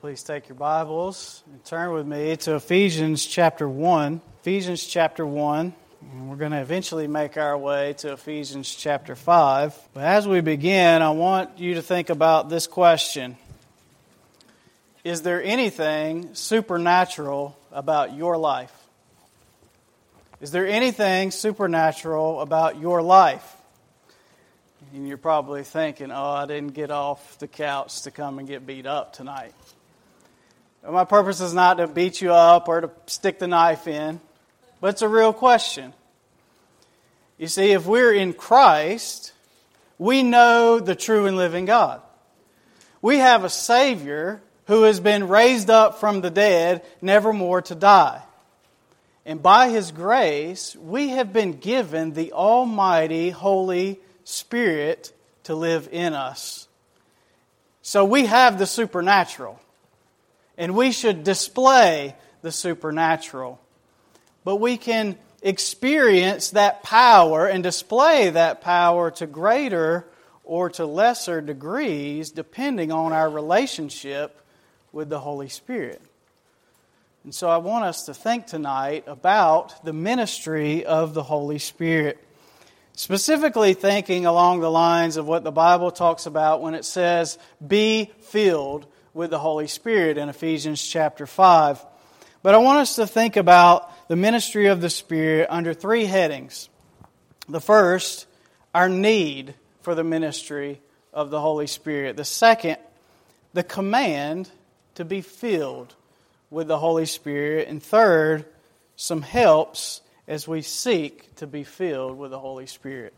Please take your Bibles and turn with me to Ephesians chapter 1. Ephesians chapter 1. And we're going to eventually make our way to Ephesians chapter 5. But as we begin, I want you to think about this question. Is there anything supernatural about your life? Is there anything supernatural about your life? And you're probably thinking, I didn't get off the couch to come and get beat up tonight. My purpose is not to beat you up or to stick the knife in, but it's a real question. You see, if we're in Christ, we know the true and living God. We have a Savior who has been raised up from the dead, never more to die. And by His grace, we have been given the Almighty Holy Spirit to live in us. So we have the supernatural. And we should display the supernatural. But we can experience that power and display that power to greater or to lesser degrees depending on our relationship with the Holy Spirit. And so I want us to think tonight about the ministry of the Holy Spirit. Specifically thinking along the lines of what the Bible talks about when it says, be filled with the Holy Spirit in Ephesians chapter 5. But I want us to think about the ministry of the Spirit under three headings. The first, our need for the ministry of the Holy Spirit. The second, the command to be filled with the Holy Spirit. And third, some helps as we seek to be filled with the Holy Spirit.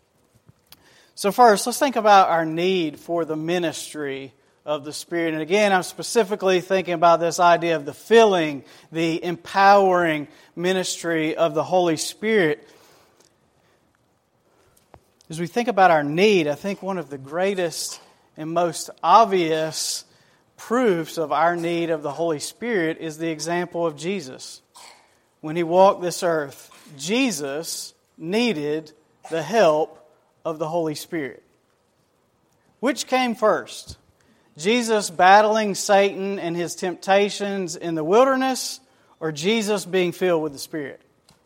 So first, let's think about our need for the ministry of the Spirit. And again, I'm specifically thinking about this idea of the filling, the empowering ministry of the Holy Spirit. As we think about our need, I think one of the greatest and most obvious proofs of our need of the Holy Spirit is the example of Jesus. When He walked this earth, Jesus needed the help of the Holy Spirit. Which came first? Jesus battling Satan and his temptations in the wilderness, or Jesus being filled with the Spirit?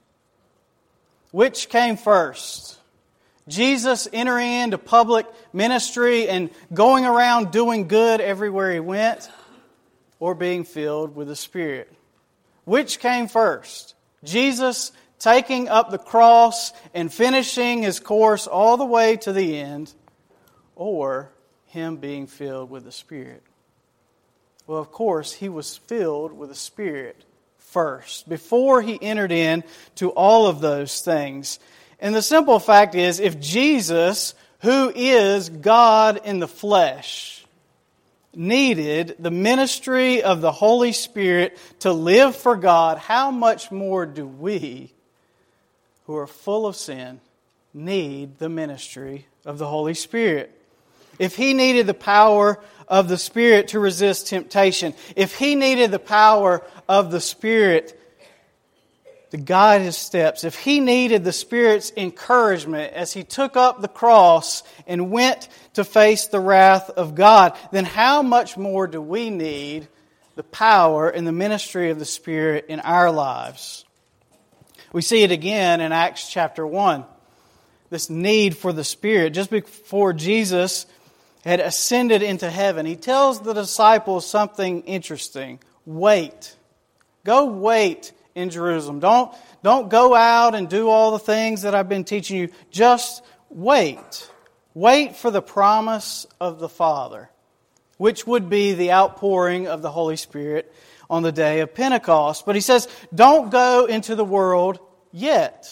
Which came first? Jesus entering into public ministry and going around doing good everywhere He went, or being filled with the Spirit? Which came first? Jesus taking up the cross and finishing His course all the way to the end, or Him being filled with the Spirit? Well, of course, He was filled with the Spirit first, before He entered into all of those things. And the simple fact is, if Jesus, who is God in the flesh, needed the ministry of the Holy Spirit to live for God, how much more do we, who are full of sin, need the ministry of the Holy Spirit? If He needed the power of the Spirit to resist temptation, if He needed the power of the Spirit to guide His steps, if He needed the Spirit's encouragement as He took up the cross and went to face the wrath of God, then how much more do we need the power and the ministry of the Spirit in our lives? We see it again in Acts chapter 1. This need for the Spirit. Just before Jesus had ascended into heaven, He tells the disciples something interesting. Wait. Go wait in Jerusalem. Don't go out and do all the things that I've been teaching you. Just wait. Wait for the promise of the Father, which would be the outpouring of the Holy Spirit on the day of Pentecost. But He says, don't go into the world yet.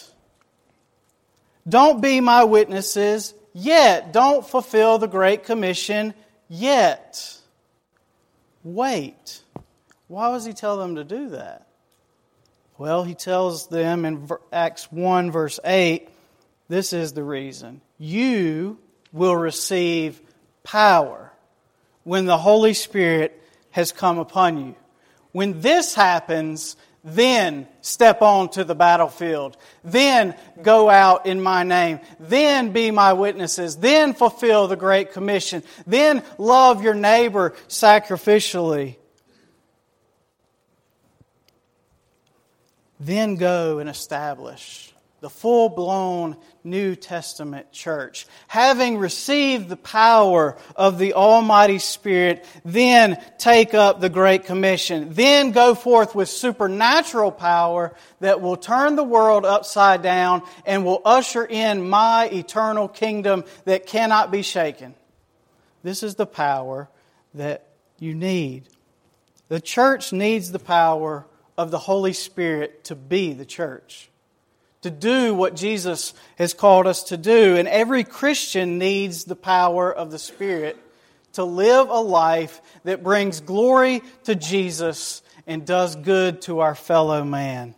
Don't be my witnesses yet. Don't fulfill the Great Commission yet. Wait. Why does He tell them to do that? Well, He tells them in Acts 1 verse 8, this is the reason. You will receive power when the Holy Spirit has come upon you. When this happens, then step on to the battlefield. Then go out in my name. Then be my witnesses. Then fulfill the Great Commission. Then love your neighbor sacrificially. then go and establish the full-blown New Testament church. Having received the power of the Almighty Spirit, then take up the Great Commission. Then go forth with supernatural power that will turn the world upside down and will usher in my eternal kingdom that cannot be shaken. This is the power that you need. The church needs the power of the Holy Spirit to be the church, to do what Jesus has called us to do. And every Christian needs the power of the Spirit to live a life that brings glory to Jesus and does good to our fellow man.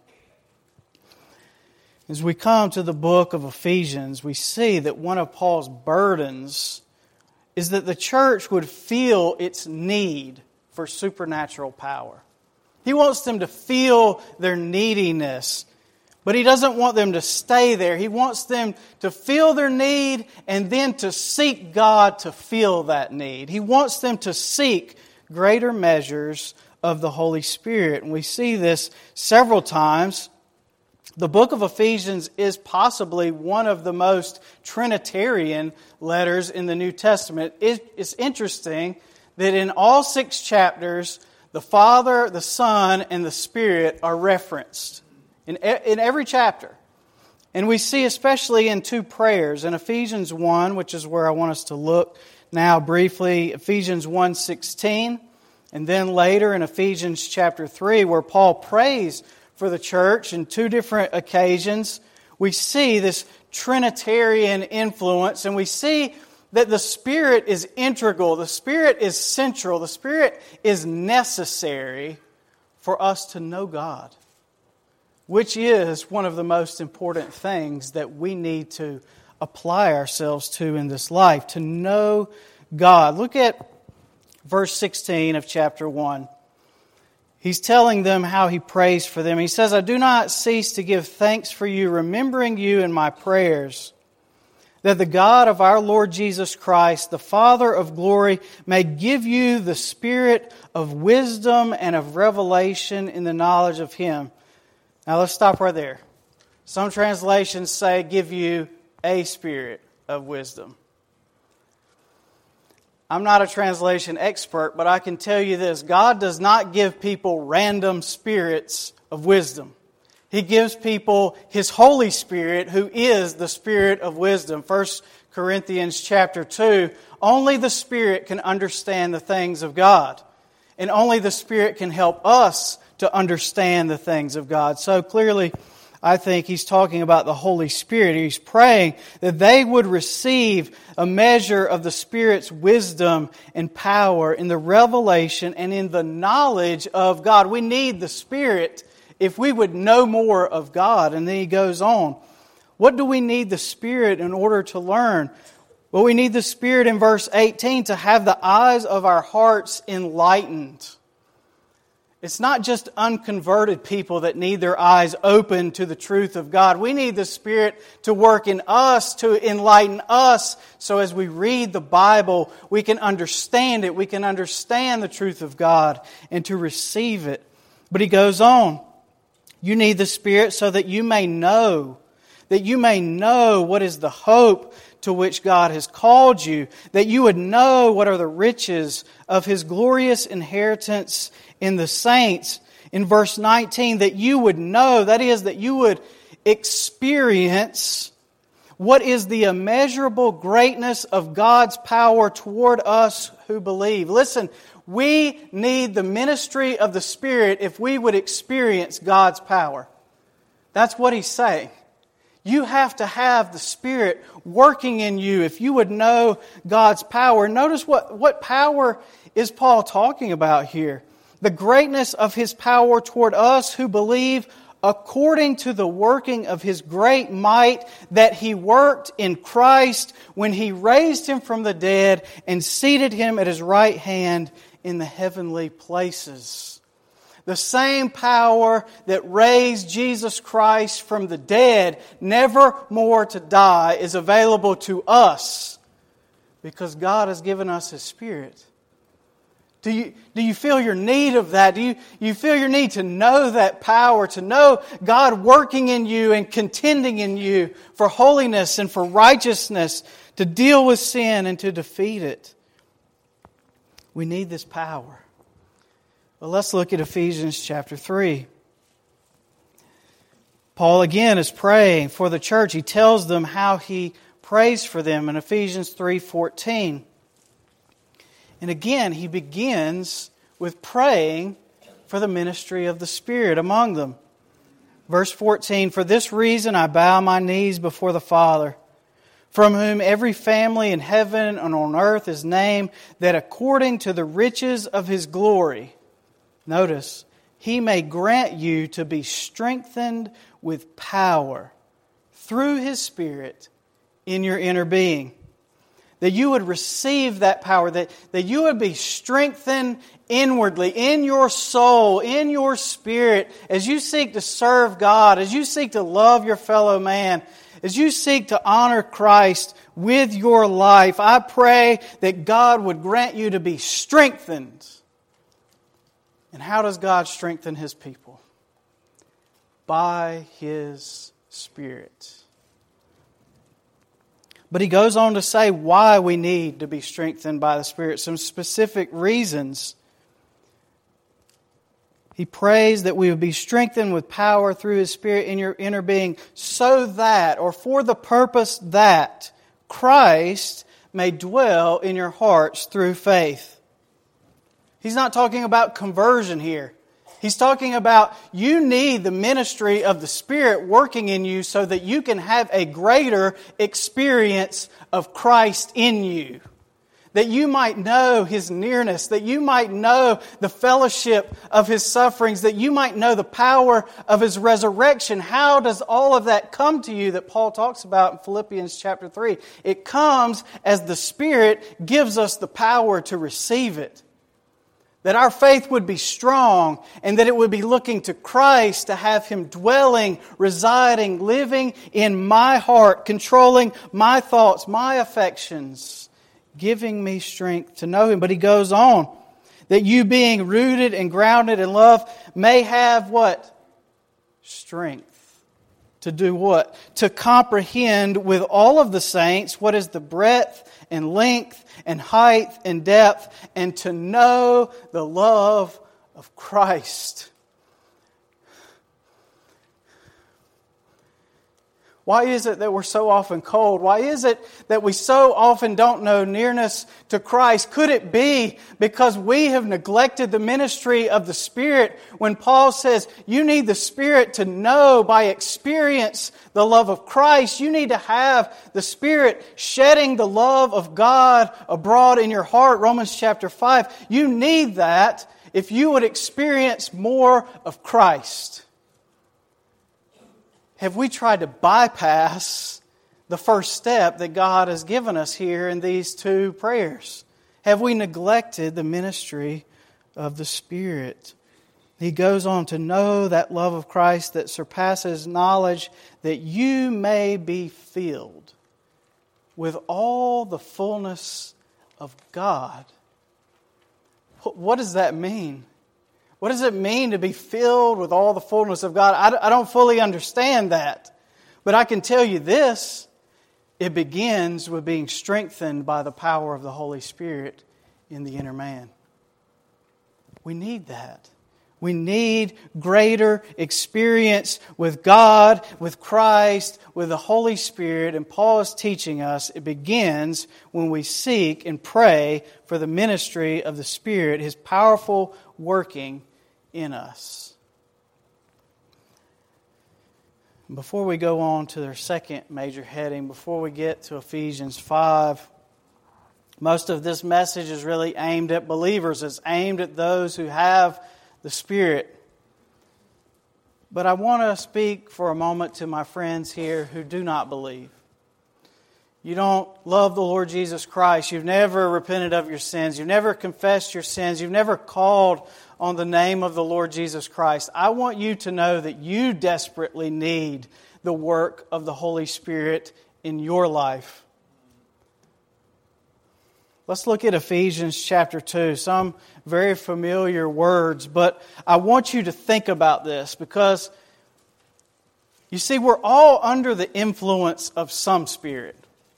As we come to the book of Ephesians, we see that one of Paul's burdens is that the church would feel its need for supernatural power. He wants them to feel their neediness. But he doesn't want them to stay there. He wants them to feel their need and then to seek God to fill that need. He wants them to seek greater measures of the Holy Spirit. And we see this several times. The book of Ephesians is possibly one of the most Trinitarian letters in the New Testament. It's interesting that in all 6 chapters, the Father, the Son, and the Spirit are referenced. In every chapter. And we see especially in 2 prayers. In Ephesians 1, which is where I want us to look now briefly, Ephesians 1:16, and then later in Ephesians chapter 3, where Paul prays for the church in 2 different occasions, we see this Trinitarian influence, and we see that the Spirit is integral, the Spirit is central, the Spirit is necessary for us to know God, which is one of the most important things that we need to apply ourselves to in this life, to know God. Look at verse 16 of chapter 1. He's telling them how he prays for them. He says, I do not cease to give thanks for you, remembering you in my prayers, that the God of our Lord Jesus Christ, the Father of glory, may give you the spirit of wisdom and of revelation in the knowledge of Him. Now let's stop right there. Some translations say give you a spirit of wisdom. I'm not a translation expert, but I can tell you this. God does not give people random spirits of wisdom. He gives people His Holy Spirit, who is the Spirit of wisdom. 1 Corinthians chapter 2, only the Spirit can understand the things of God. And only the Spirit can help us to understand the things of God. So clearly, I think he's talking about the Holy Spirit. He's praying that they would receive a measure of the Spirit's wisdom and power in the revelation and in the knowledge of God. We need the Spirit if we would know more of God. And then he goes on. What do we need the Spirit in order to learn? Well, we need the Spirit in verse 18 to have the eyes of our hearts enlightened. It's not just unconverted people that need their eyes open to the truth of God. We need the Spirit to work in us, to enlighten us, so as we read the Bible, we can understand it. We can understand the truth of God and to receive it. But he goes on. You need the Spirit so that you may know what is the hope to which God has called you, that you would know what are the riches of His glorious inheritance in the saints. In verse 19, that you would know, that is, that you would experience what is the immeasurable greatness of God's power toward us who believe. Listen, we need the ministry of the Spirit if we would experience God's power. That's what he's saying. You have to have the Spirit working in you if you would know God's power. Notice what power is Paul talking about here? The greatness of His power toward us who believe, according to the working of His great might that He worked in Christ when He raised Him from the dead and seated Him at His right hand in the heavenly places. The same power that raised Jesus Christ from the dead, never more to die, is available to us because God has given us His Spirit. Do you feel your need of that? Do you feel your need to know that power, to know God working in you and contending in you for holiness and for righteousness, to deal with sin and to defeat it? We need this power. Well, let's look at Ephesians chapter 3. Paul again is praying for the church. He tells them how he prays for them in Ephesians 3:14. And again, he begins with praying for the ministry of the Spirit among them. Verse 14, "For this reason I bow my knees before the Father, from whom every family in heaven and on earth is named, that according to the riches of His glory," notice, "He may grant you to be strengthened with power through His Spirit in your inner being." That you would receive that power, that you would be strengthened inwardly, in your soul, in your spirit, as you seek to serve God, as you seek to love your fellow man, as you seek to honor Christ with your life. I pray that God would grant you to be strengthened. And how does God strengthen His people? By His Spirit. But he goes on to say why we need to be strengthened by the Spirit, some specific reasons. He prays that we would be strengthened with power through His Spirit in your inner being, so that, or for the purpose that, Christ may dwell in your hearts through faith. He's not talking about conversion here. He's talking about you need the ministry of the Spirit working in you so that you can have a greater experience of Christ in you. That you might know His nearness, that you might know the fellowship of His sufferings, that you might know the power of His resurrection. How does all of that come to you that Paul talks about in Philippians chapter 3? It comes as the Spirit gives us the power to receive it. That our faith would be strong and that it would be looking to Christ to have Him dwelling, residing, living in my heart, controlling my thoughts, my affections, giving me strength to know Him. But he goes on, that you being rooted and grounded in love may have what? Strength. To do what? To comprehend with all of the saints what is the breadth and length and height and depth, and to know the love of Christ. Why is it that we're so often cold? Why is it that we so often don't know nearness to Christ? Could it be because we have neglected the ministry of the Spirit when Paul says you need the Spirit to know by experience the love of Christ? You need to have the Spirit shedding the love of God abroad in your heart. Romans chapter 5. You need that if you would experience more of Christ. Have we tried to bypass the first step that God has given us here in these two prayers? Have we neglected the ministry of the Spirit? He goes on to know that love of Christ that surpasses knowledge, that you may be filled with all the fullness of God. What does that mean? What does it mean to be filled with all the fullness of God? I don't fully understand that. But I can tell you this. It begins with being strengthened by the power of the Holy Spirit in the inner man. We need that. We need greater experience with God, with Christ, with the Holy Spirit. And Paul is teaching us it begins when we seek and pray for the ministry of the Spirit, His powerful working in us. Before we go on to their second major heading, before we get to Ephesians 5, most of this message is really aimed at believers. It's aimed at those who have the Spirit. But I want to speak for a moment to my friends here who do not believe. You don't love the Lord Jesus Christ. You've never repented of your sins. You've never confessed your sins. You've never called on the name of the Lord Jesus Christ. I want you to know that you desperately need the work of the Holy Spirit in your life. Let's look at Ephesians chapter 2. Some very familiar words, but I want you to think about this because, you see, we're all under the influence of some spirit.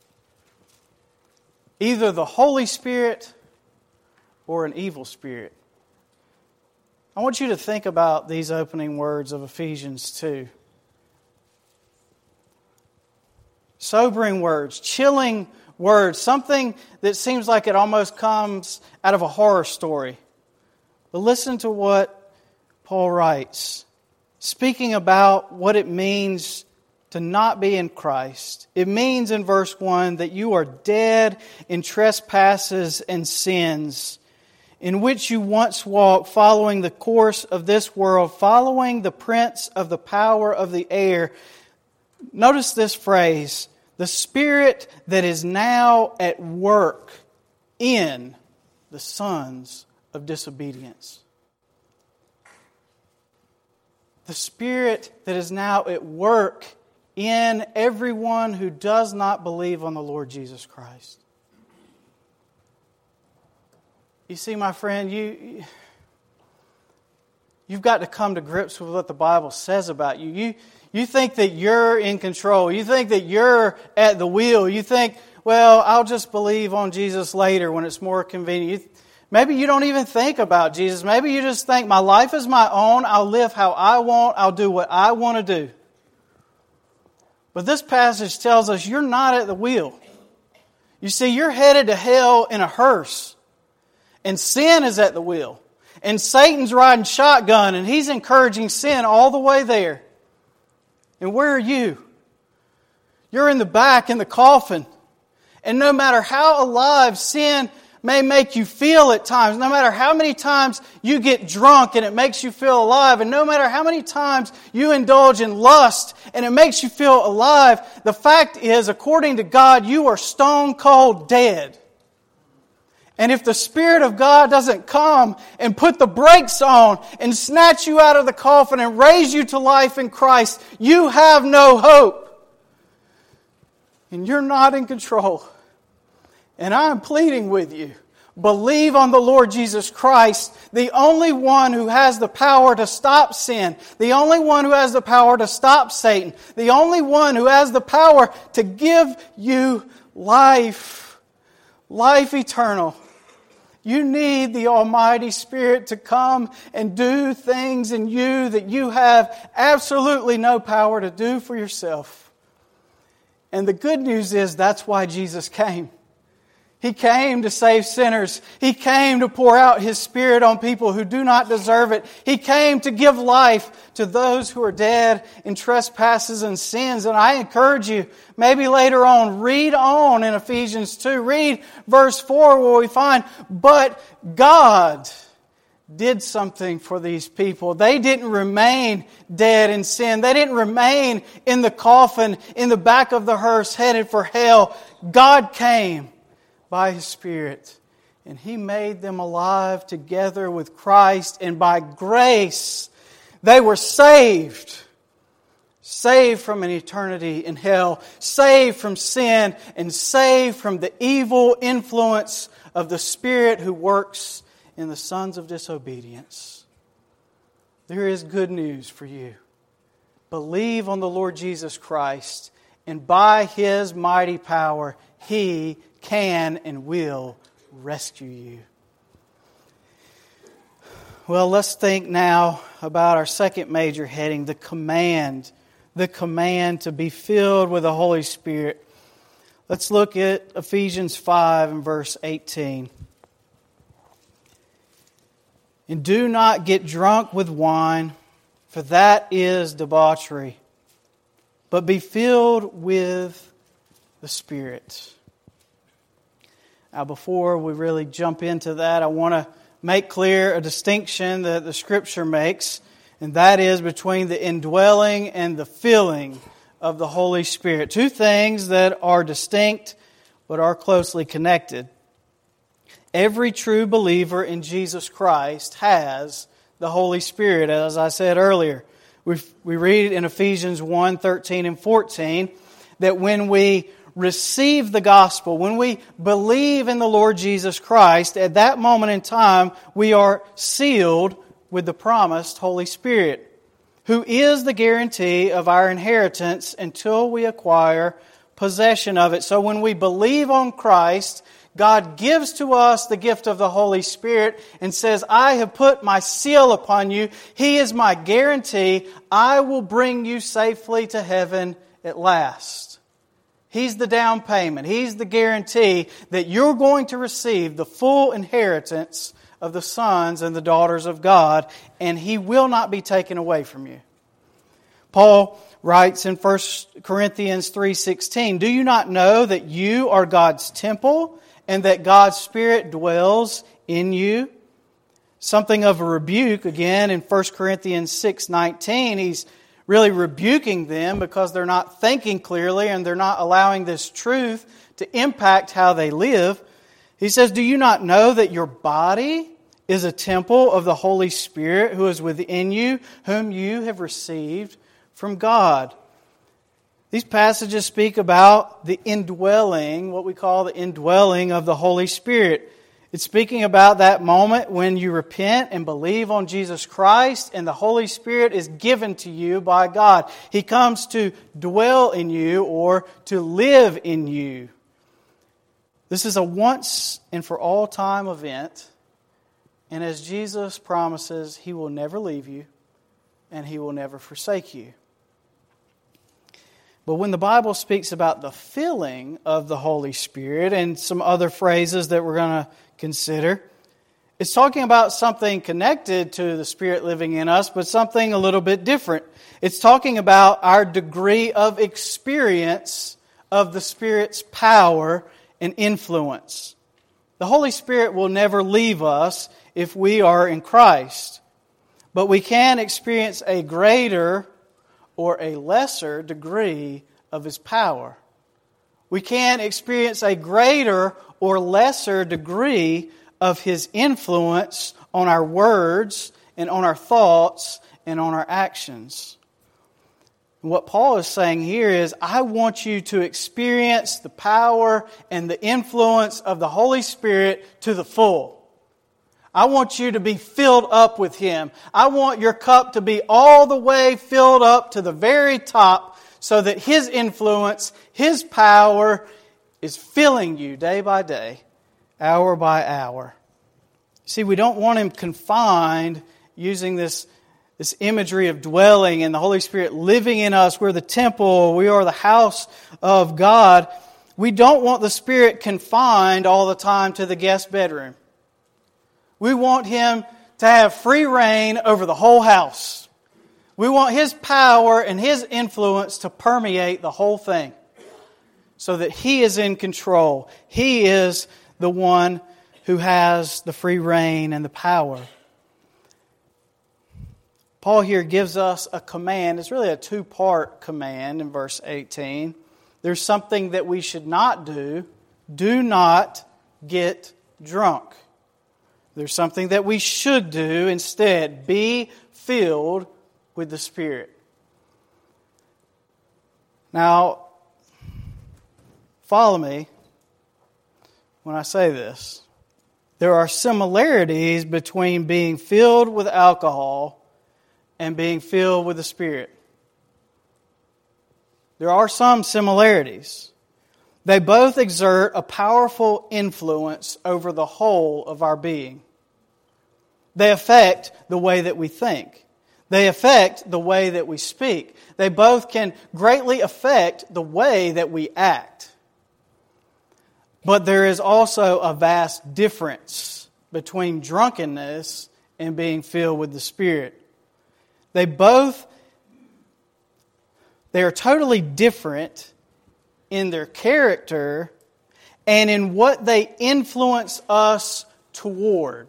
Either the Holy Spirit or an evil spirit. I want you to think about these opening words of Ephesians 2. Sobering words, chilling words, something that seems like it almost comes out of a horror story. But listen to what Paul writes, speaking about what it means to not be in Christ. It means in verse 1 that you are dead in trespasses and sins, in which you once walked, following the course of this world, following the prince of the power of the air. Notice this phrase, the spirit that is now at work in the sons of disobedience. The spirit that is now at work in everyone who does not believe on the Lord Jesus Christ. You see, my friend, you've got to come to grips with what the Bible says about you. You think that you're in control. You think that you're at the wheel. You think, well, I'll just believe on Jesus later when it's more convenient. Maybe you don't even think about Jesus. Maybe you just think, my life is my own. I'll live how I want. I'll do what I want to do. But this passage tells us you're not at the wheel. You see, you're headed to hell in a hearse. And sin is at the wheel. And Satan's riding shotgun and he's encouraging sin all the way there. And where are you? You're in the back in the coffin. And no matter how alive sin may make you feel at times, no matter how many times you get drunk and it makes you feel alive, and no matter how many times you indulge in lust and it makes you feel alive, the fact is, according to God, you are stone cold dead. And if the Spirit of God doesn't come and put the brakes on and snatch you out of the coffin and raise you to life in Christ, you have no hope. And you're not in control. And I'm pleading with you, believe on the Lord Jesus Christ, the only one who has the power to stop sin, the only one who has the power to stop Satan, the only one who has the power to give you life, life eternal. You need the Almighty Spirit to come and do things in you that you have absolutely no power to do for yourself. And the good news is that's why Jesus came. He came to save sinners. He came to pour out His Spirit on people who do not deserve it. He came to give life to those who are dead in trespasses and sins. And I encourage you, maybe later on, read on in Ephesians 2. Read verse 4 where we find, but God did something for these people. They didn't remain dead in sin. They didn't remain in the coffin, in the back of the hearse, headed for hell. God came by His Spirit, and He made them alive together with Christ, and by grace they were saved. Saved from an eternity in hell, saved from sin, and saved from the evil influence of the Spirit who works in the sons of disobedience. There is good news for you. Believe on the Lord Jesus Christ, and by His mighty power, He can and will rescue you. Well, let's think now about our second major heading, the command. The command to be filled with the Holy Spirit. Let's look at Ephesians 5 and verse 18. And do not get drunk with wine, for that is debauchery, but be filled with the Spirit. Now, before we really jump into that, I want to make clear a distinction that the Scripture makes, and that is between the indwelling and the filling of the Holy Spirit. Two things that are distinct but are closely connected. Every true believer in Jesus Christ has the Holy Spirit, as I said earlier. We read in Ephesians 1, 13 and 14 that when we receive the gospel, when we believe in the Lord Jesus Christ, at that moment in time, we are sealed with the promised Holy Spirit, who is the guarantee of our inheritance until we acquire possession of it. So when we believe on Christ, God gives to us the gift of the Holy Spirit and says, I have put my seal upon you. He is my guarantee. I will bring you safely to heaven at last. He's the down payment. He's the guarantee that you're going to receive the full inheritance of the sons and the daughters of God, and He will not be taken away from you. Paul writes in 1 Corinthians 3:16, do you not know that you are God's temple and that God's Spirit dwells in you? Something of a rebuke, again, in 1 Corinthians 6:19, he's really rebuking them because they're not thinking clearly and they're not allowing this truth to impact how they live. He says, do you not know that your body is a temple of the Holy Spirit who is within you, whom you have received from God? These passages speak about the indwelling, what we call the indwelling of the Holy Spirit. It's speaking about that moment when you repent and believe on Jesus Christ and the Holy Spirit is given to you by God. He comes to dwell in you or to live in you. This is a once and for all time event. And as Jesus promises, He will never leave you and He will never forsake you. But when the Bible speaks about the filling of the Holy Spirit and some other phrases that we're going to consider, it's talking about something connected to the Spirit living in us, but something a little bit different. It's talking about our degree of experience of the Spirit's power and influence. The Holy Spirit will never leave us if we are in Christ, but we can experience a greater or a lesser degree of His power. We can experience a greater or lesser degree of His influence on our words and on our thoughts and on our actions. And what Paul is saying here is, I want you to experience the power and the influence of the Holy Spirit to the full. I want you to be filled up with Him. I want your cup to be all the way filled up to the very top so that His influence, His power is filling you day by day, hour by hour. See, we don't want Him confined using this imagery of dwelling and the Holy Spirit living in us. We're the temple. We are the house of God. We don't want the Spirit confined all the time to the guest bedroom. We want Him to have free reign over the whole house. We want His power and His influence to permeate the whole thing so that He is in control. He is the one who has the free reign and the power. Paul here gives us a command. It's really a two-part command in verse 18. There's something that we should not do. Do not get drunk. There's something that we should do instead. Be filled with the Spirit. Now, follow me when I say this. There are similarities between being filled with alcohol and being filled with the Spirit. There are some similarities. They both exert a powerful influence over the whole of our being. They affect the way that we think. They affect the way that we speak. They both can greatly affect the way that we act. But there is also a vast difference between drunkenness and being filled with the Spirit. They are totally different in their character and in what they influence us toward.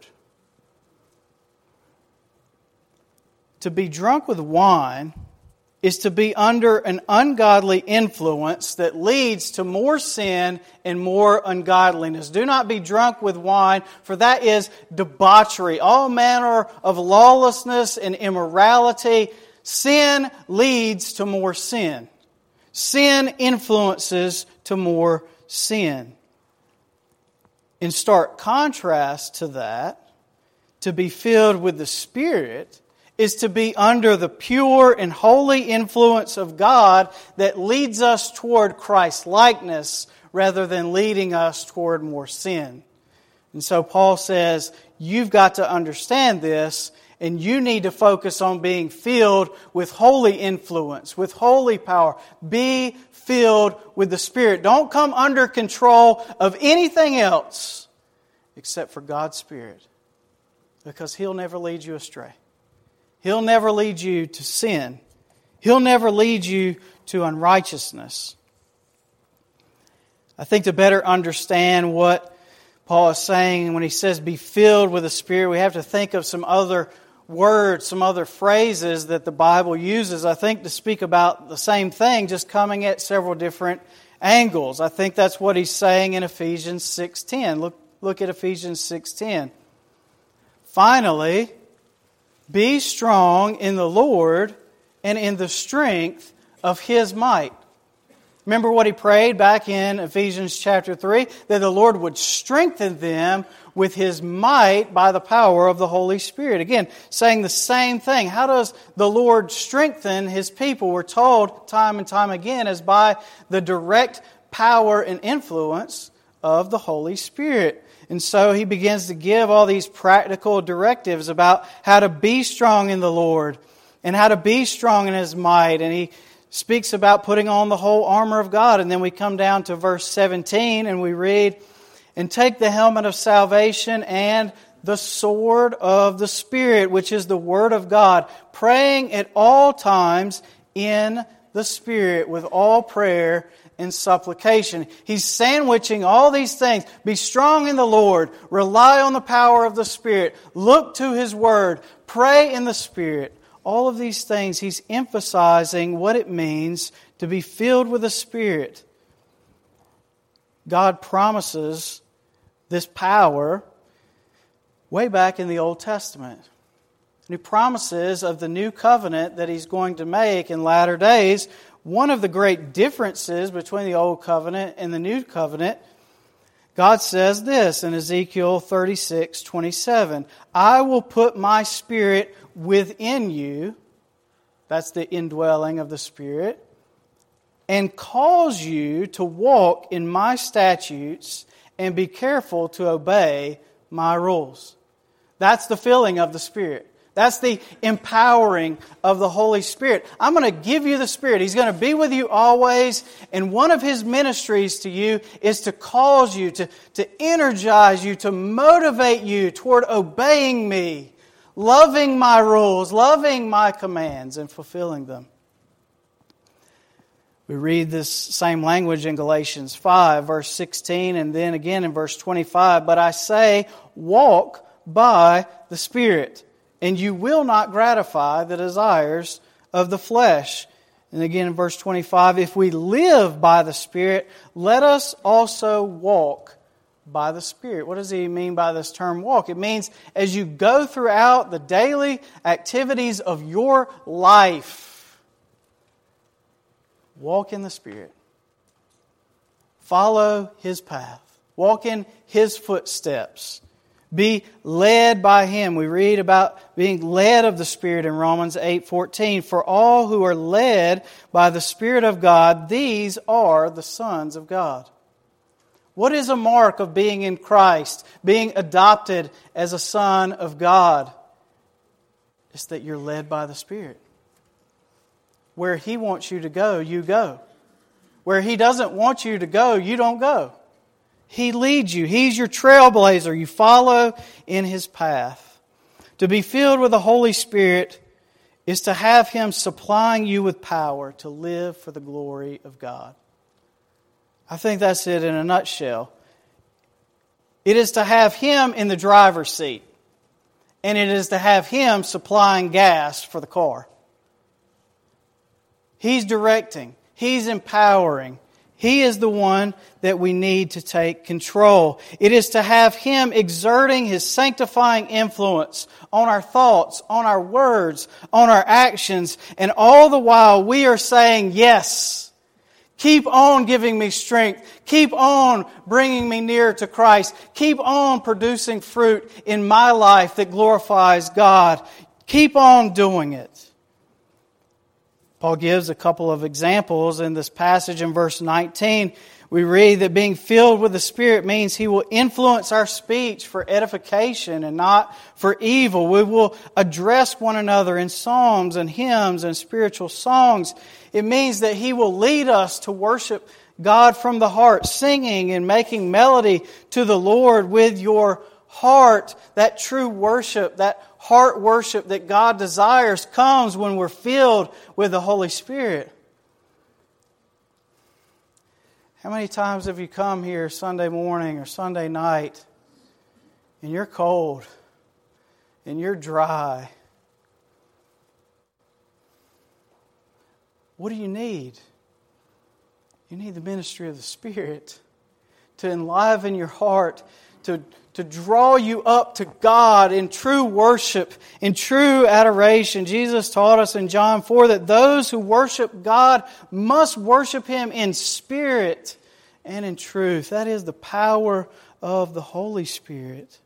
To be drunk with wine is to be under an ungodly influence that leads to more sin and more ungodliness. Do not be drunk with wine, for that is debauchery, all manner of lawlessness and immorality. Sin leads to more sin. Sin influences to more sin. In stark contrast to that, to be filled with the Spirit is to be under the pure and holy influence of God that leads us toward Christ-likeness rather than leading us toward more sin. And so Paul says, you've got to understand this, and you need to focus on being filled with holy influence, with holy power. Be filled with the Spirit. Don't come under control of anything else except for God's Spirit, because He'll never lead you astray. He'll never lead you to sin. He'll never lead you to unrighteousness. I think to better understand what Paul is saying when he says be filled with the Spirit, we have to think of some other words, some other phrases that the Bible uses, I think, to speak about the same thing, just coming at several different angles. I think that's what he's saying in Ephesians 6:10. Look at Ephesians 6:10. Finally, be strong in the Lord and in the strength of His might. Remember what he prayed back in Ephesians chapter 3? That the Lord would strengthen them with His might by the power of the Holy Spirit. Again, saying the same thing. How does the Lord strengthen His people? We're told time and time again is by the direct power and influence of the Holy Spirit. And so he begins to give all these practical directives about how to be strong in the Lord and how to be strong in His might. And he speaks about putting on the whole armor of God. And then we come down to verse 17 and we read, and take the helmet of salvation and the sword of the Spirit, which is the Word of God, praying at all times in the Spirit with all prayer and supplication. He's sandwiching all these things. Be strong in the Lord. Rely on the power of the Spirit. Look to His Word. Pray in the Spirit. All of these things, he's emphasizing what it means to be filled with the Spirit. God promises this power way back in the Old Testament. And He promises of the new covenant that He's going to make in latter days. One of the great differences between the Old Covenant and the New Covenant, God says this in Ezekiel 36:27. I will put my Spirit within you, that's the indwelling of the Spirit, and cause you to walk in my statutes and be careful to obey my rules. That's the filling of the Spirit. That's the empowering of the Holy Spirit. I'm going to give you the Spirit. He's going to be with you always. And one of His ministries to you is to cause you, to energize you, to motivate you toward obeying me, loving my rules, loving my commands, and fulfilling them. We read this same language in Galatians 5, verse 16, and then again in verse 25. But I say, walk by the Spirit, and you will not gratify the desires of the flesh. And again in verse 25, if we live by the Spirit, let us also walk by the Spirit. What does he mean by this term walk? It means as you go throughout the daily activities of your life, walk in the Spirit. Follow His path. Walk in His footsteps. Be led by Him. We read about being led of the Spirit in Romans 8:14. For all who are led by the Spirit of God, these are the sons of God. What is a mark of being in Christ, being adopted as a son of God? It's that you're led by the Spirit. Where He wants you to go, you go. Where He doesn't want you to go, you don't go. He leads you. He's your trailblazer. You follow in His path. To be filled with the Holy Spirit is to have Him supplying you with power to live for the glory of God. I think that's it in a nutshell. It is to have Him in the driver's seat. And it is to have Him supplying gas for the car. He's directing. He's empowering. He is the one that we need to take control. It is to have Him exerting His sanctifying influence on our thoughts, on our words, on our actions, and all the while we are saying, yes, Keep on giving me strength. Keep on bringing me nearer to Christ. Keep on producing fruit in my life that glorifies God. Keep on doing it. Paul gives a couple of examples in this passage in verse 19. We read that being filled with the Spirit means He will influence our speech for edification and not for evil. We will address one another in psalms and hymns and spiritual songs. It means that He will lead us to worship God from the heart, singing and making melody to the Lord with your heart. That true worship, that heart worship that God desires comes when we're filled with the Holy Spirit. How many times have you come here Sunday morning or Sunday night and you're cold and you're dry? What do you need? You need the ministry of the Spirit to enliven your heart, to draw you up to God in true worship, in true adoration. Jesus taught us in John 4 that those who worship God must worship Him in spirit and in truth. That is the power of the Holy Spirit.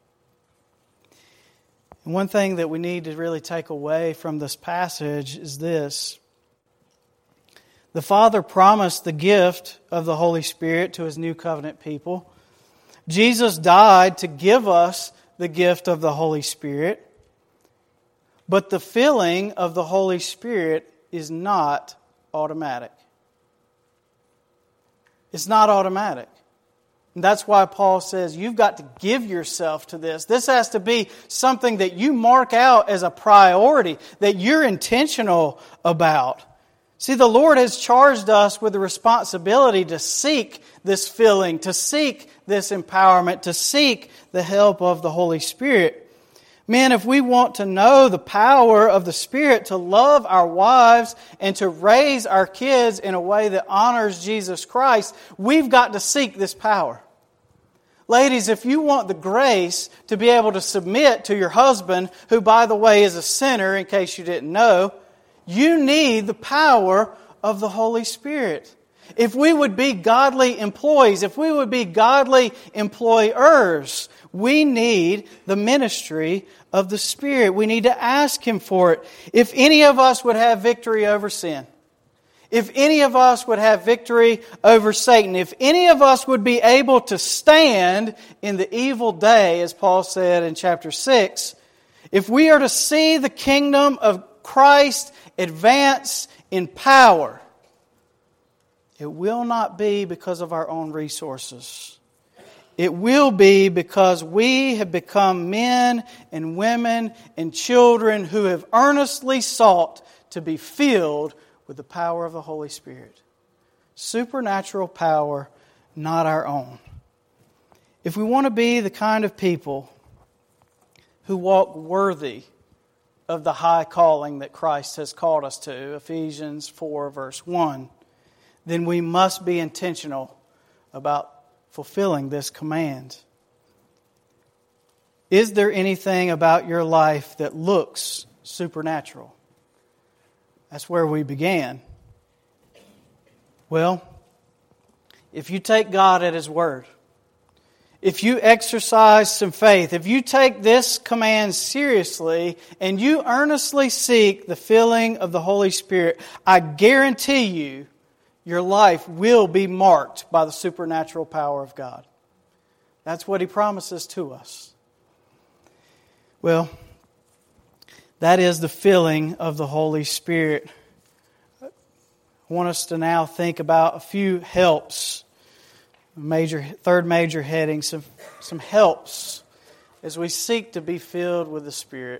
And one thing that we need to really take away from this passage is this. The Father promised the gift of the Holy Spirit to His new covenant people. Jesus died to give us the gift of the Holy Spirit. But the filling of the Holy Spirit is not automatic. It's not automatic. And that's why Paul says you've got to give yourself to this. This has to be something that you mark out as a priority, that you're intentional about. See, the Lord has charged us with the responsibility to seek this filling, to seek this empowerment, to seek the help of the Holy Spirit. Men, if we want to know the power of the Spirit to love our wives and to raise our kids in a way that honors Jesus Christ, we've got to seek this power. Ladies, if you want the grace to be able to submit to your husband, who, by the way, is a sinner, in case you didn't know, you need the power of the Holy Spirit. If we would be godly employees, if we would be godly employers, we need the ministry of the Spirit. We need to ask Him for it. If any of us would have victory over sin, if any of us would have victory over Satan, if any of us would be able to stand in the evil day, as Paul said in chapter 6, if we are to see the kingdom of Christ advance in power, it will not be because of our own resources. It will be because we have become men and women and children who have earnestly sought to be filled with the power of the Holy Spirit. Supernatural power, not our own. If we want to be the kind of people who walk worthy of the high calling that Christ has called us to, Ephesians 4 verse 1, then we must be intentional about fulfilling this command. Is there anything about your life that looks supernatural? That's where we began. Well, if you take God at His word, if you exercise some faith, if you take this command seriously and you earnestly seek the filling of the Holy Spirit, I guarantee you, your life will be marked by the supernatural power of God. That's what He promises to us. Well, that is the filling of the Holy Spirit. I want us to now think about a few helps. Third major heading, some helps as we seek to be filled with the Spirit.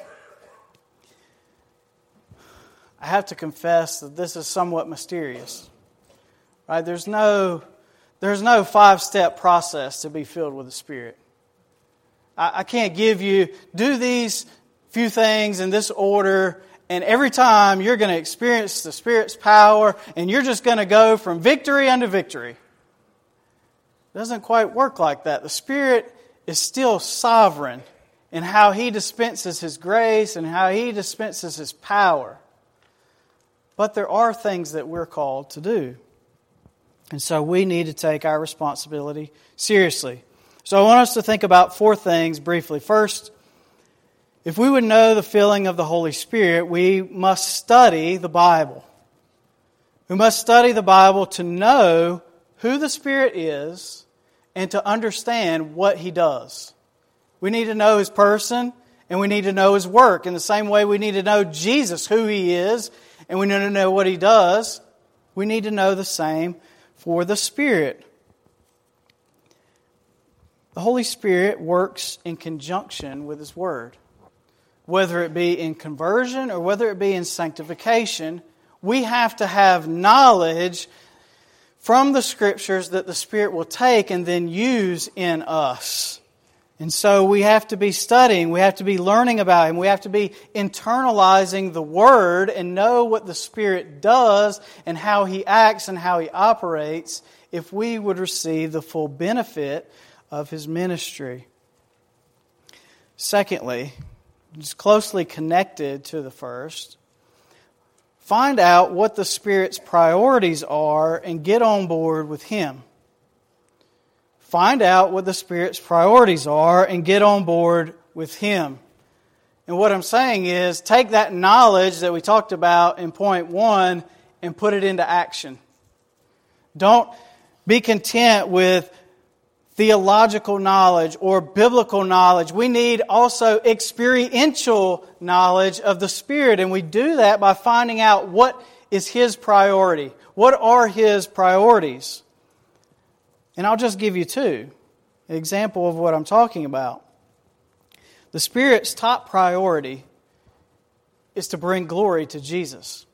I have to confess that this is somewhat mysterious. Right? There's no 5-step process to be filled with the Spirit. I can't give you, do these few things in this order, and every time you're going to experience the Spirit's power, and you're just going to go from victory unto victory. It doesn't quite work like that. The Spirit is still sovereign in how He dispenses His grace and how He dispenses His power. But there are things that we're called to do. And so we need to take our responsibility seriously. So I want us to think about 4 things briefly. First, if we would know the filling of the Holy Spirit, we must study the Bible. We must study the Bible to know who the Spirit is and to understand what He does. We need to know His person and we need to know His work. In the same way we need to know Jesus, who He is, and we need to know what He does. We need to know the same for the Spirit. The Holy Spirit works in conjunction with His Word. Whether it be in conversion or whether it be in sanctification, we have to have knowledge from the Scriptures that the Spirit will take and then use in us. And so we have to be studying, we have to be learning about Him, we have to be internalizing the Word and know what the Spirit does and how He acts and how He operates if we would receive the full benefit of His ministry. Secondly, it's closely connected to the first, find out what the Spirit's priorities are and get on board with Him. Find out what the Spirit's priorities are and get on board with Him. And what I'm saying is, take that knowledge that we talked about in point 1 and put it into action. Don't be content with theological knowledge or biblical knowledge. We need also experiential knowledge of the Spirit, and we do that by finding out what is His priority. What are His priorities? And I'll just give you 2. An example of what I'm talking about. The Spirit's top priority is to bring glory to Jesus.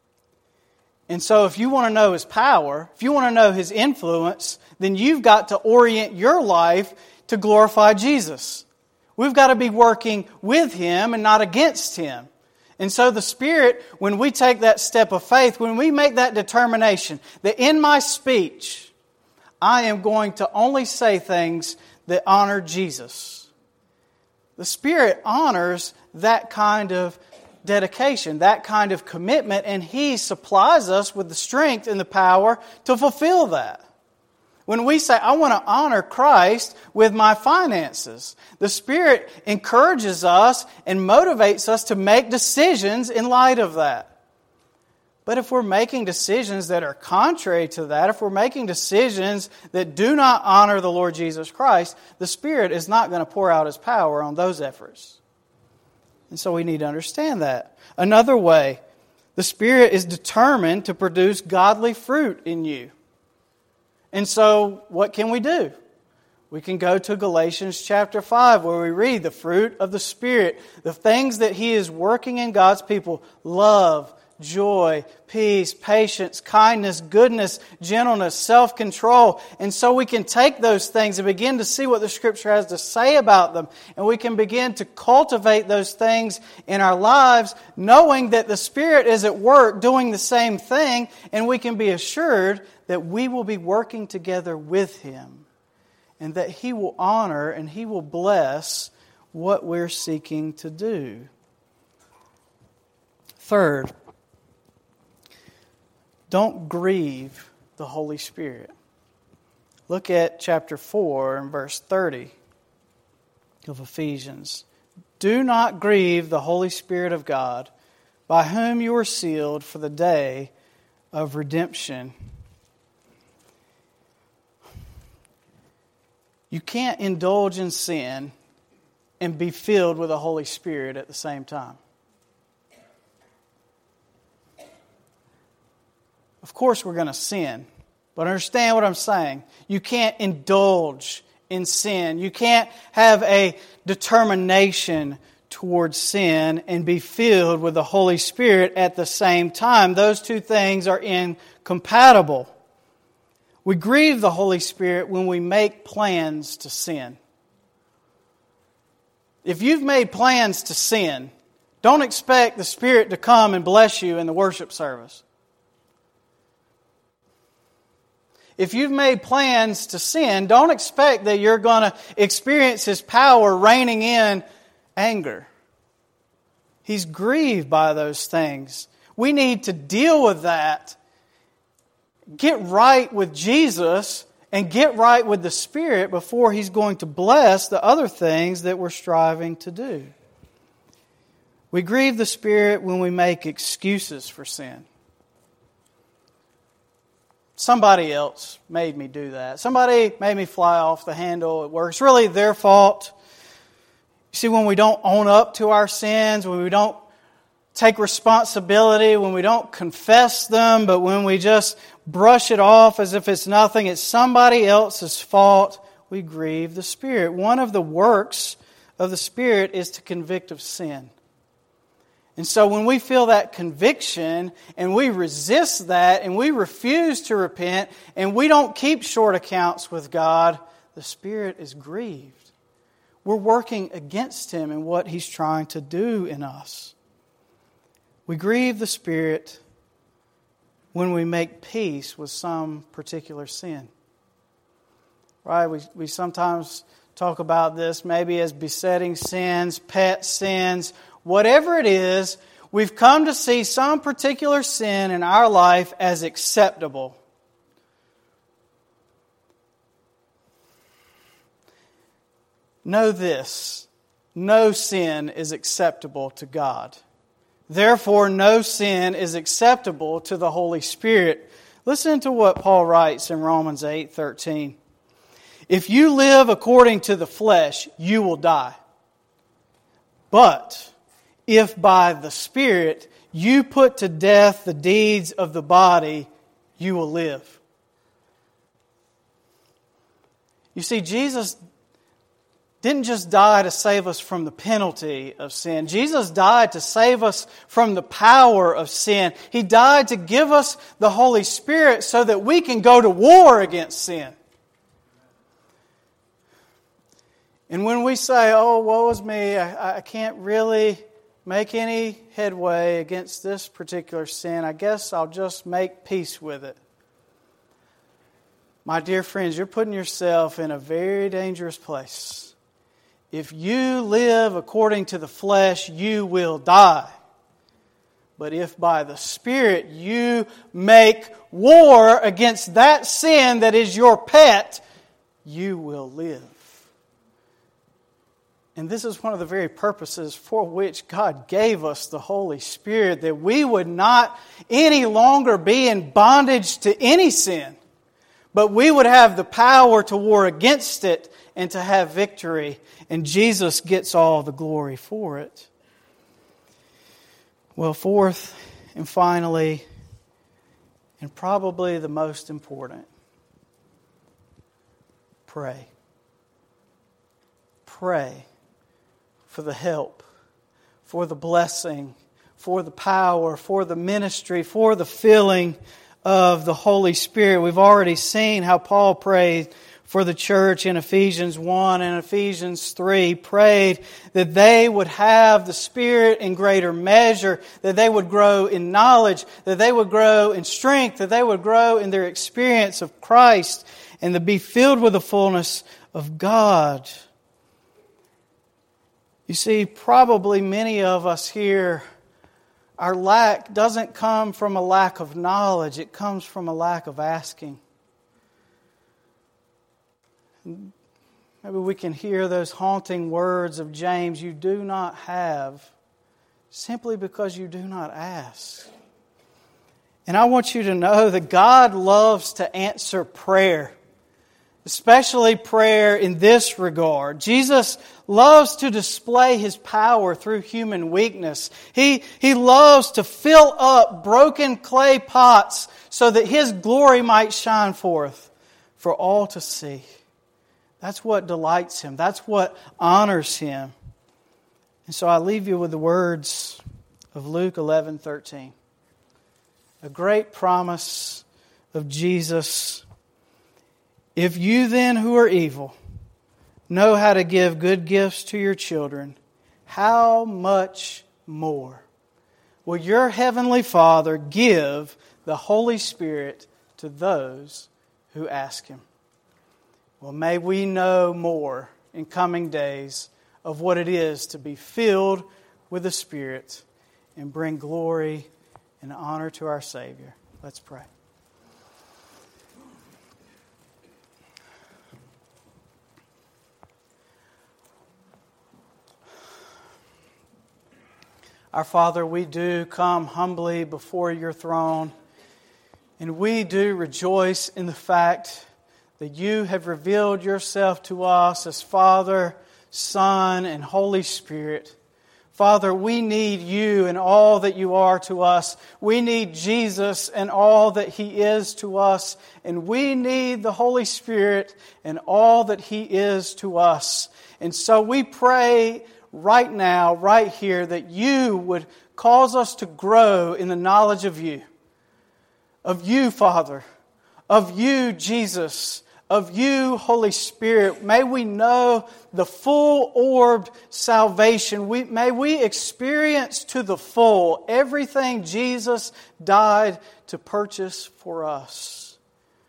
And so if you want to know His power, if you want to know His influence, then you've got to orient your life to glorify Jesus. We've got to be working with Him and not against Him. And so the Spirit, when we take that step of faith, when we make that determination that in my speech, I am going to only say things that honor Jesus. The Spirit honors that kind of dedication, that kind of commitment, and He supplies us with the strength and the power to fulfill that. When we say, I want to honor Christ with my finances, the Spirit encourages us and motivates us to make decisions in light of that. But if we're making decisions that are contrary to that, if we're making decisions that do not honor the Lord Jesus Christ, the Spirit is not going to pour out His power on those efforts. And so we need to understand that. Another way, the Spirit is determined to produce godly fruit in you. And so what can we do? We can go to Galatians chapter 5 where we read the fruit of the Spirit, the things that He is working in God's people: love, joy, peace, patience, kindness, goodness, gentleness, self-control. And so we can take those things and begin to see what the Scripture has to say about them. And we can begin to cultivate those things in our lives, knowing that the Spirit is at work doing the same thing. And we can be assured that we will be working together with Him. And that He will honor and He will bless what we're seeking to do. Third, don't grieve the Holy Spirit. Look at chapter 4 and verse 30 of Ephesians. Do not grieve the Holy Spirit of God, by whom you are sealed for the day of redemption. You can't indulge in sin and be filled with the Holy Spirit at the same time. Of course we're going to sin, but understand what I'm saying. You can't indulge in sin. You can't have a determination towards sin and be filled with the Holy Spirit at the same time. Those two things are incompatible. We grieve the Holy Spirit when we make plans to sin. If you've made plans to sin, don't expect the Spirit to come and bless you in the worship service. If you've made plans to sin, don't expect that you're going to experience His power reigning in anger. He's grieved by those things. We need to deal with that get right with Jesus and get right with the Spirit before He's going to bless the other things that we're striving to do. We grieve the Spirit when we make excuses for sin. Somebody else made me do that. Somebody made me fly off the handle at work. It's really their fault. You see, when we don't own up to our sins, when we don't take responsibility, when we don't confess them, but when we just brush it off as if it's nothing, it's somebody else's fault, we grieve the Spirit. One of the works of the Spirit is to convict of sin. And so when we feel that conviction and we resist that and we refuse to repent and we don't keep short accounts with God, the Spirit is grieved. We're working against Him and what He's trying to do in us. We grieve the Spirit when we make peace with some particular sin. Right? We sometimes talk about this maybe as besetting sins, pet sins. Whatever it is, we've come to see some particular sin in our life as acceptable. Know this, no sin is acceptable to God. Therefore, no sin is acceptable to the Holy Spirit. Listen to what Paul writes in Romans 8:13. If you live according to the flesh, you will die. But if by the Spirit you put to death the deeds of the body, you will live. You see, Jesus didn't just die to save us from the penalty of sin. Jesus died to save us from the power of sin. He died to give us the Holy Spirit so that we can go to war against sin. And when we say, oh, woe is me, I can't really make any headway against this particular sin, I guess I'll just make peace with it. My dear friends, you're putting yourself in a very dangerous place. If you live according to the flesh, you will die. But if by the Spirit you make war against that sin that is your pet, you will live. And this is one of the very purposes for which God gave us the Holy Spirit, that we would not any longer be in bondage to any sin, but we would have the power to war against it and to have victory. And Jesus gets all the glory for it. Well, fourth and finally, and probably the most important, pray. Pray for the help, for the blessing, for the power, for the ministry, for the filling of the Holy Spirit. We've already seen how Paul prayed for the church in Ephesians 1 and Ephesians 3, prayed that they would have the Spirit in greater measure, that they would grow in knowledge, that they would grow in strength, that they would grow in their experience of Christ, and to be filled with the fullness of God. You see, probably many of us here, our lack doesn't come from a lack of knowledge. It comes from a lack of asking. Maybe we can hear those haunting words of James, you do not have, simply because you do not ask. And I want you to know that God loves to answer prayer. Especially prayer in this regard. Jesus loves to display His power through human weakness. He loves to fill up broken clay pots so that His glory might shine forth for all to see. That's what delights Him. That's what honors Him. And so I leave you with the words of Luke 11:13. A great promise of Jesus. If you then who are evil know how to give good gifts to your children, how much more will your heavenly Father give the Holy Spirit to those who ask Him? Well, may we know more in coming days of what it is to be filled with the Spirit and bring glory and honor to our Savior. Let's pray. Our Father, we do come humbly before your throne, and we do rejoice in the fact that you have revealed yourself to us as Father, Son, and Holy Spirit. Father, we need you and all that you are to us. We need Jesus and all that He is to us. And we need the Holy Spirit and all that He is to us. And so we pray right now, right here, that you would cause us to grow in the knowledge of you, Father, of you, Jesus, of you, Holy Spirit. May we know the full-orbed salvation. May we experience to the full everything Jesus died to purchase for us.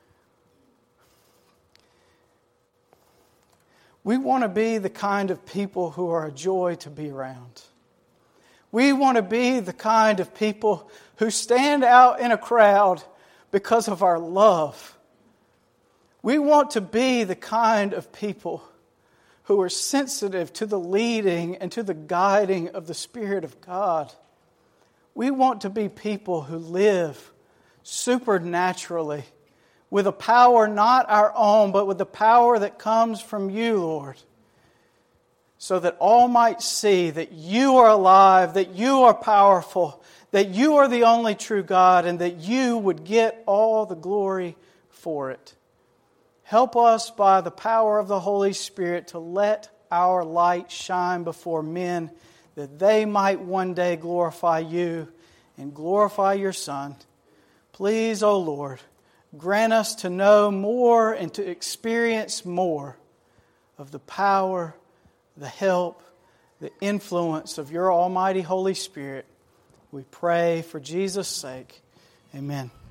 We want to be the kind of people who are a joy to be around. We want to be the kind of people who stand out in a crowd because of our love. We want to be the kind of people who are sensitive to the leading and to the guiding of the Spirit of God. We want to be people who live supernaturally with a power not our own, but with the power that comes from you, Lord, so that all might see that you are alive, that you are powerful, that you are the only true God, and that you would get all the glory for it. Help us by the power of the Holy Spirit to let our light shine before men, that they might one day glorify you and glorify your Son. Please, O Lord, grant us to know more and to experience more of the power, the help, the influence of your almighty Holy Spirit. We pray for Jesus' sake. Amen.